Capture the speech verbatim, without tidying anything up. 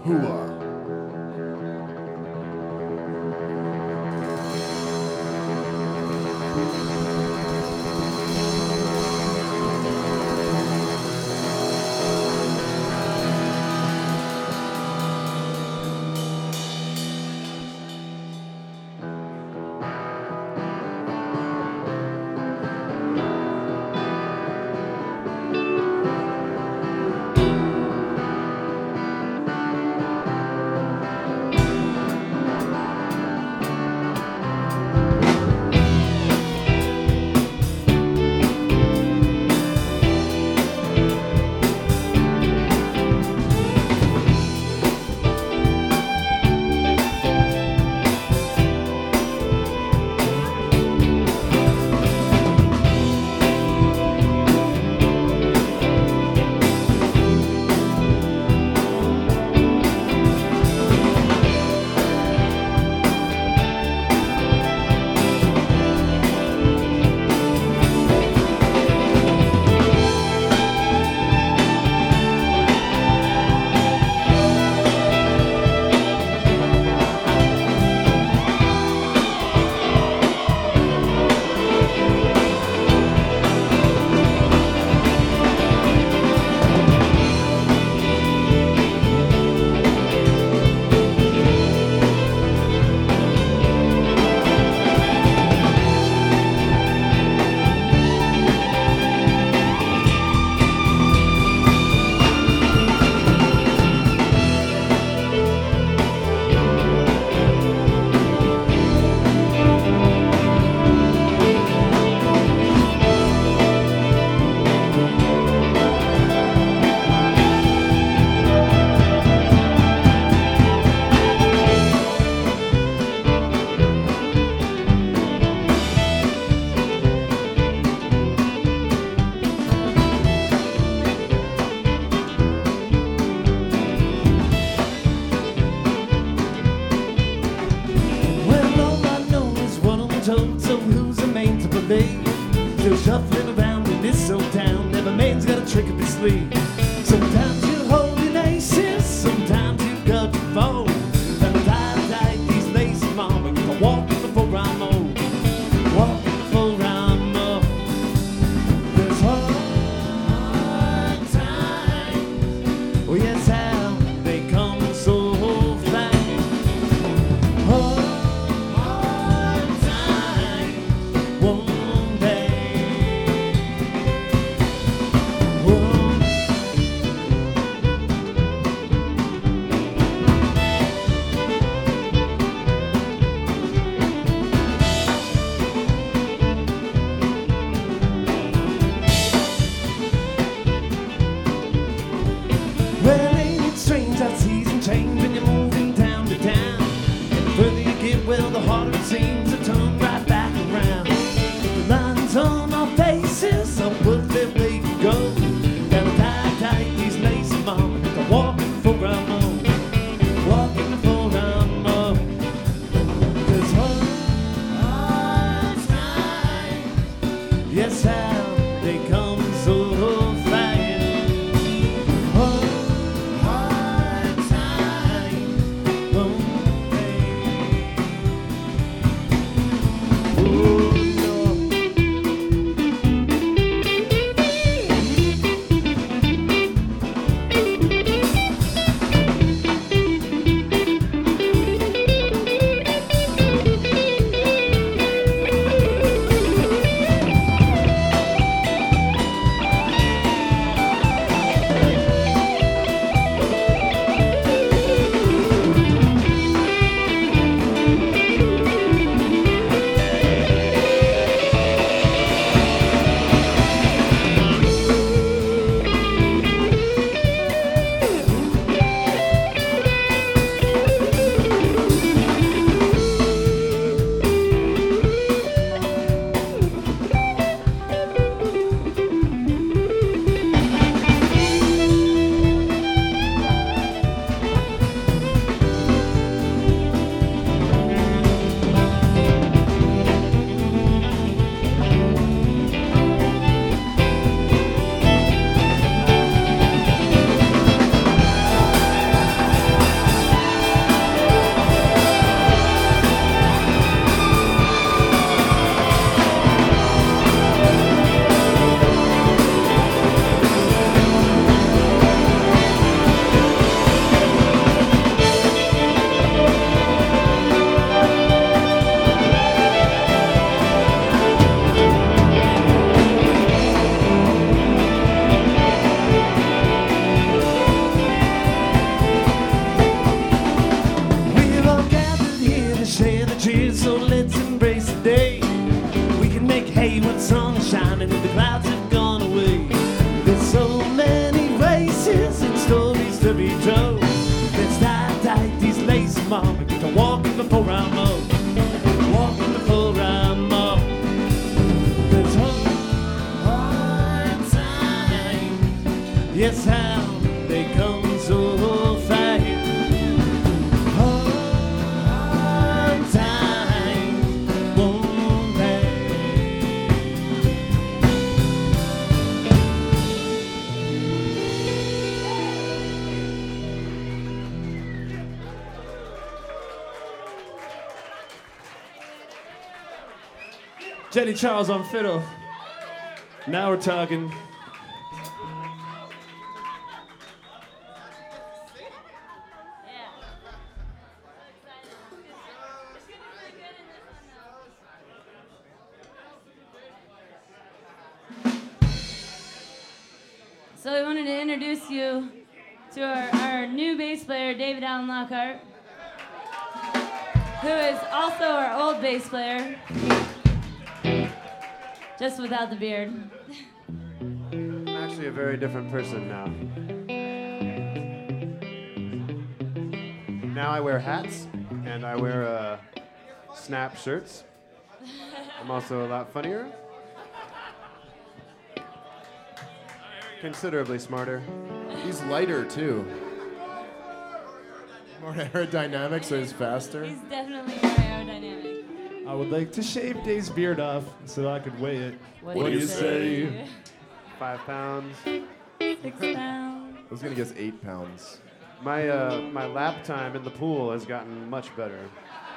Hooah. Still shuffling around in this old town. Every man's got a trick up his sleeve. Sometimes you're holding aces, sometimes you got to fall. And the tight, tight, these lazy mama, you can walk before I'm old. Walk before I'm old. There's hard times. Oh yes, how they come so fast. Hard times. One day. One It's tight, tight, these lazy mama. Get to walking before I'm up. Walking before I'm up. There's hard time. Yes, how they come so fast. Hard time won't last. Jenny Charles on fiddle. Now we're talking. So we wanted to introduce you to our, our new bass player, David Allen Lockhart, who is also our old bass player, just without the beard. I'm actually a very different person now. Now I wear hats, and I wear uh, snap shirts. I'm also a lot funnier. Considerably smarter. He's lighter, too. More aerodynamic, so he's faster. He's definitely more aerodynamic. I would like to shave Dave's beard off so I could weigh it. What, What do you say? Five pounds. Six pounds. I was gonna guess eight pounds. My uh, my lap time in the pool has gotten much better.